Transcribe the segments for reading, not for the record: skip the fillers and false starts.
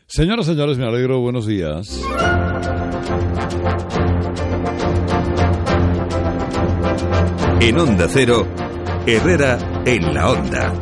Señoras y señores, me alegro, buenos días. En Onda Cero, Herrera en la Onda.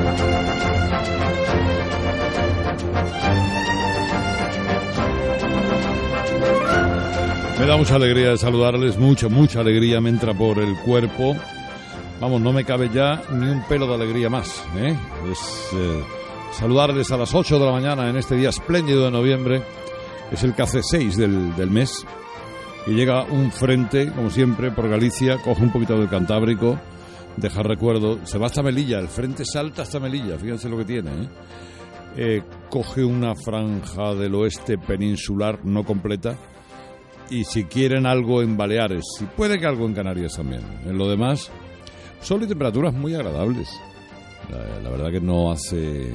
Me da mucha alegría de saludarles, mucha alegría me entra por el cuerpo. Vamos, no me cabe ya ni un pelo de alegría más, ¿eh? Saludarles a las 8 de la mañana en este día espléndido de noviembre. Es el café 6 del mes. Y llega un frente, como siempre, por Galicia, coge un poquito del Cantábrico, deja recuerdo, se va hasta Melilla, el frente salta hasta Melilla, fíjense lo que tiene, ¿eh? Coge una franja del oeste peninsular no completa, y si quieren algo en Baleares, y puede que algo en Canarias también. En lo demás, sol y temperaturas muy agradables. La verdad que no hace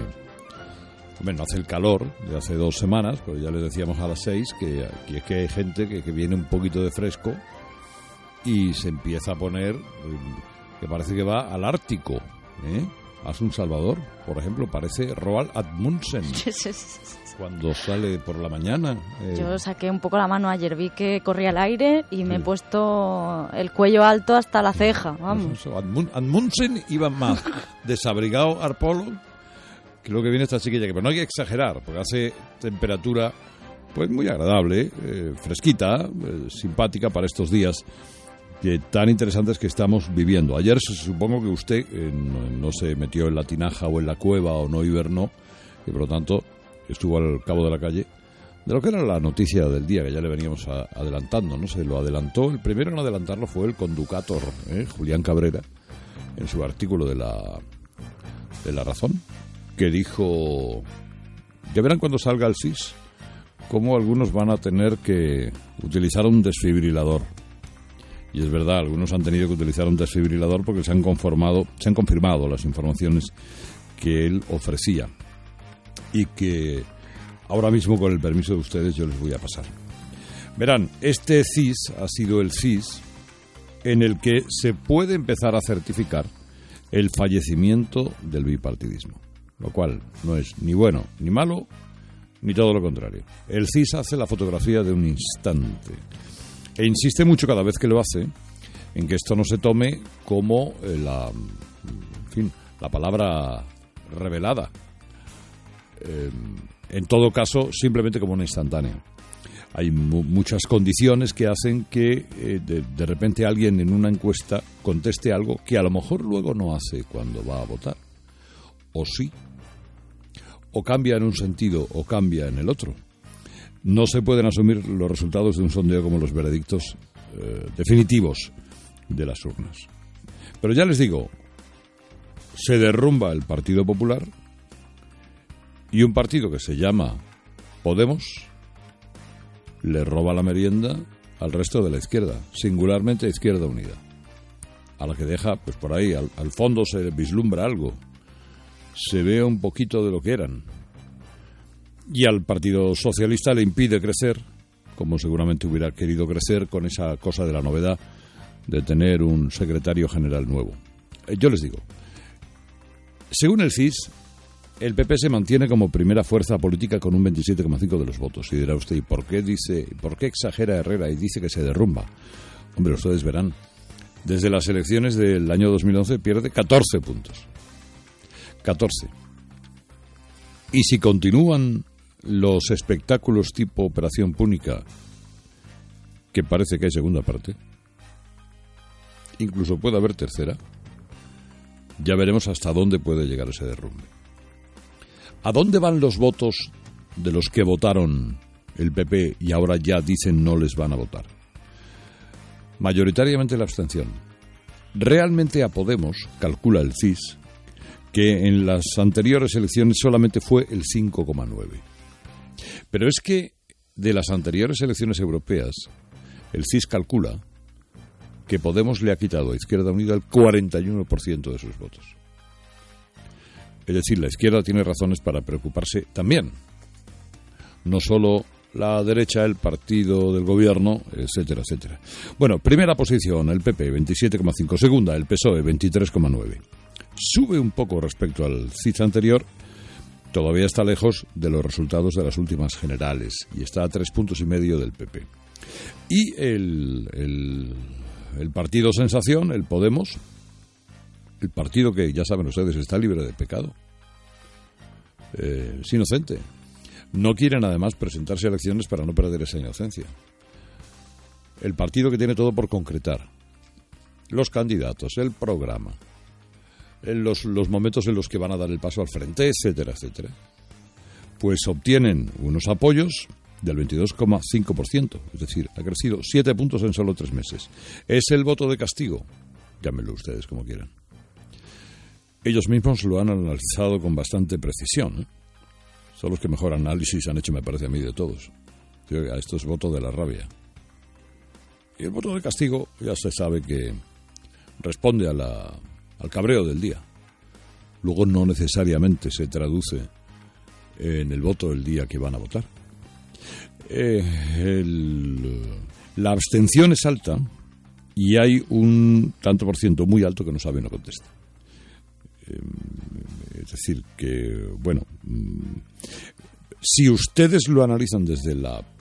el calor de hace 2 semanas, pero ya les decíamos a las 6 que aquí es que hay gente que viene un poquito de fresco y se empieza a poner, que parece que va al Ártico, ¿eh? A San Salvador, por ejemplo, parece Roald Amundsen cuando sale por la mañana. Yo saqué un poco la mano ayer, vi que corría el aire y me he puesto el cuello alto hasta la ceja, vamos. Amundsen iba más desabrigado al polo que lo que viene esta chiquilla, pero no hay que exagerar, porque hace temperatura pues muy agradable, fresquita, simpática para estos días tan interesantes que estamos viviendo. Ayer supongo que usted no se metió en la tinaja o en la cueva o no hibernó, y por lo tanto estuvo al cabo de la calle de lo que era la noticia del día, que ya le veníamos adelantando, ¿no? Se lo adelantó, el primero en adelantarlo fue el conducator, Julián Cabrera, en su artículo de La Razón, que dijo: ya verán cuando salga el SIS cómo algunos van a tener que utilizar un desfibrilador. Y es verdad, algunos han tenido que utilizar un desfibrilador porque se han confirmado las informaciones que él ofrecía, y que ahora mismo, con el permiso de ustedes, yo les voy a pasar. Verán, este CIS ha sido el CIS en el que se puede empezar a certificar el fallecimiento del bipartidismo, lo cual no es ni bueno ni malo, ni todo lo contrario. El CIS hace la fotografía de un instante e insiste mucho cada vez que lo hace en que esto no se tome como la palabra revelada. En todo caso, simplemente como una instantánea. Hay muchas condiciones que hacen que de repente alguien en una encuesta conteste algo que a lo mejor luego no hace cuando va a votar. O sí. O cambia en un sentido o cambia en el otro. No se pueden asumir los resultados de un sondeo como los veredictos definitivos de las urnas. Pero ya les digo, se derrumba el Partido Popular y un partido que se llama Podemos le roba la merienda al resto de la izquierda, singularmente Izquierda Unida, a la que deja, pues por ahí, al fondo se vislumbra algo, se ve un poquito de lo que eran. Y al Partido Socialista le impide crecer, como seguramente hubiera querido crecer con esa cosa de la novedad de tener un secretario general nuevo. Yo les digo, según el CIS, el PP se mantiene como primera fuerza política con un 27,5% de los votos. Y dirá usted, ¿y por qué exagera Herrera y dice que se derrumba? Hombre, ustedes verán, desde las elecciones del año 2011 pierde 14 puntos. 14. Y si continúan los espectáculos tipo Operación Púnica, que parece que hay segunda parte, incluso puede haber tercera, ya veremos hasta dónde puede llegar ese derrumbe. ¿A dónde van los votos de los que votaron el PP y ahora ya dicen no les van a votar? Mayoritariamente la abstención. Realmente a Podemos, calcula el CIS, que en las anteriores elecciones solamente fue el 5,9%. Pero es que de las anteriores elecciones europeas, el CIS calcula que Podemos le ha quitado a Izquierda Unida el 41% de sus votos. Es decir, la izquierda tiene razones para preocuparse también. No solo la derecha, el partido del gobierno, etcétera, etcétera. Bueno, primera posición, el PP, 27,5%. Segunda, el PSOE, 23,9%. Sube un poco respecto al CIS anterior todavía está lejos de los resultados de las últimas generales y está a 3,5 puntos del PP. Y el partido sensación, el Podemos, el partido que, ya saben ustedes, está libre de pecado, es inocente. No quieren además presentarse a elecciones para no perder esa inocencia. El partido que tiene todo por concretar, los candidatos, el programa, los momentos en los que van a dar el paso al frente, etcétera, etcétera, pues obtienen unos apoyos del 22,5%, es decir, ha crecido 7 puntos en solo 3 meses. Es el voto de castigo, llámenlo ustedes como quieran. Ellos mismos lo han analizado con bastante precisión, ¿eh? Son los que mejor análisis han hecho, me parece a mí, de todos. Esto es voto de la rabia. Y el voto de castigo ya se sabe que responde al cabreo del día. Luego no necesariamente se traduce en el voto del día que van a votar. La abstención es alta y hay un tanto por ciento muy alto que no sabe y no contesta. Es decir, que, bueno, si ustedes lo analizan desde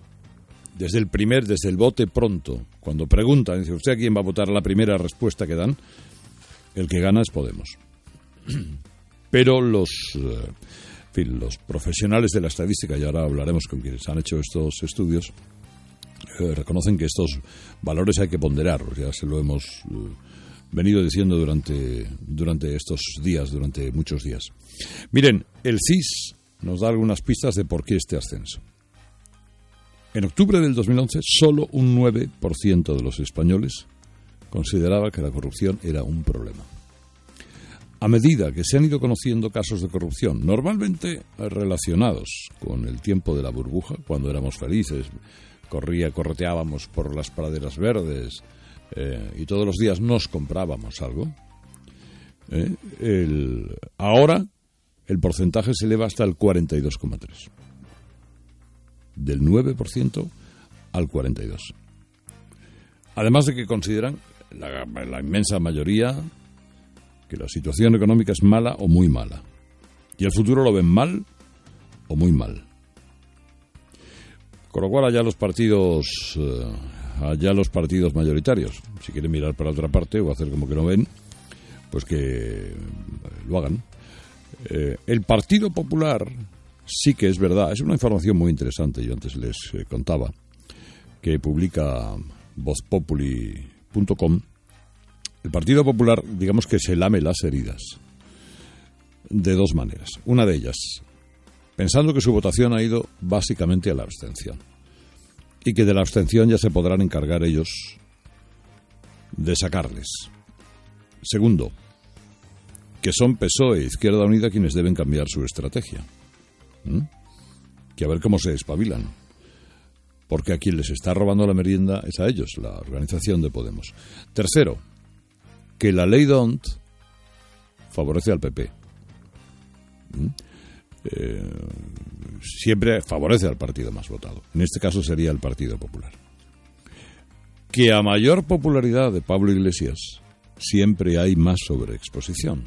el vote pronto, cuando preguntan, dice, ¿usted a quién va a votar? La primera respuesta que dan, el que gana es Podemos. Pero los profesionales de la estadística, y ahora hablaremos con quienes han hecho estos estudios, reconocen que estos valores hay que ponderarlos. Ya se lo hemos venido diciendo durante estos días, durante muchos días. Miren, el CIS nos da algunas pistas de por qué este ascenso. En octubre del 2011, solo un 9% de los españoles consideraba que la corrupción era un problema. A medida que se han ido conociendo casos de corrupción, normalmente relacionados con el tiempo de la burbuja, cuando éramos felices, correteábamos por las praderas verdes y todos los días nos comprábamos algo, ahora el porcentaje se eleva hasta el 42,3%. Del 9% al 42%. Además de que consideran, la inmensa mayoría, que la situación económica es mala o muy mala. Y el futuro lo ven mal o muy mal. Con lo cual allá los partidos mayoritarios, si quieren mirar para otra parte o hacer como que no ven, pues que lo hagan. El Partido Popular sí que es verdad, es una información muy interesante, yo antes les contaba, que publica vozpopuli.com. El Partido Popular, digamos que se lame las heridas de dos maneras. Una de ellas, pensando que su votación ha ido básicamente a la abstención y que de la abstención ya se podrán encargar ellos de sacarles. Segundo, que son PSOE e Izquierda Unida quienes deben cambiar su estrategia. Que a ver cómo se espabilan. Porque a quien les está robando la merienda es a ellos, la organización de Podemos. Tercero, que la ley DONT favorece al PP. Siempre favorece al partido más votado. En este caso sería el Partido Popular. Que a mayor popularidad de Pablo Iglesias, siempre hay más sobreexposición.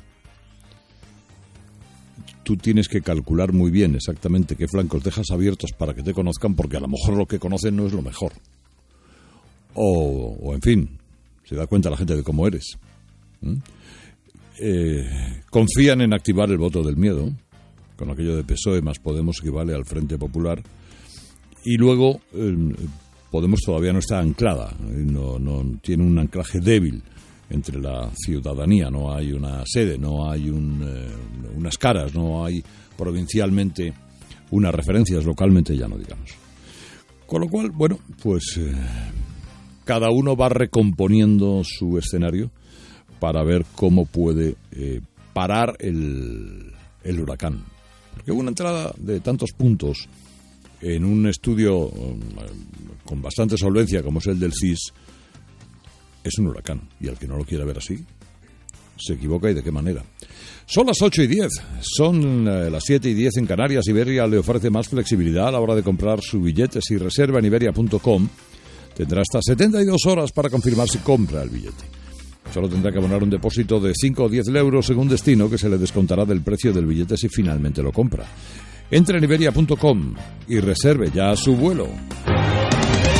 Tú tienes que calcular muy bien exactamente qué flancos dejas abiertos para que te conozcan, porque a lo mejor lo que conocen no es lo mejor. O en fin, se da cuenta la gente de cómo eres. Confían en activar el voto del miedo, con aquello de PSOE más Podemos equivale al Frente Popular, y luego Podemos todavía no está anclada, no tiene un anclaje débil entre la ciudadanía, no hay una sede, no hay unas caras, no hay provincialmente unas referencias, localmente ya no digamos. Con lo cual, bueno, pues cada uno va recomponiendo su escenario para ver cómo puede parar el huracán. Porque una entrada de tantos puntos en un estudio con bastante solvencia como es el del CIS es un huracán, y al que no lo quiera ver así se equivoca, y de qué manera. Son las 8:10, son las 7:10 en Canarias. Iberia le ofrece más flexibilidad a la hora de comprar su billete. Si reserva en iberia.com tendrá hasta 72 horas para confirmar si compra el billete. Solo tendrá que abonar un depósito de 5 o 10 euros según destino, que se le descontará del precio del billete si finalmente lo compra. Entre en iberia.com y reserve ya su vuelo.